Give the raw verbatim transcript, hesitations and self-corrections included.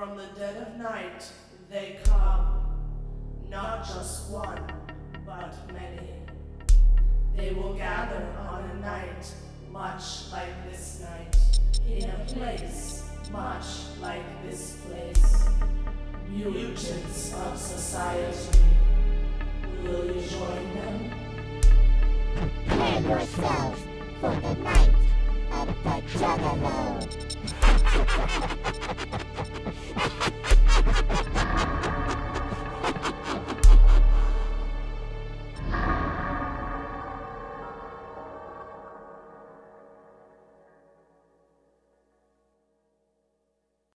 From the dead of night they come, not just one, but many. They will gather on a night much like this night, in a place much like this place. Mutants of society, will you join them? Prepare yourselves for the night of the Juggernaut.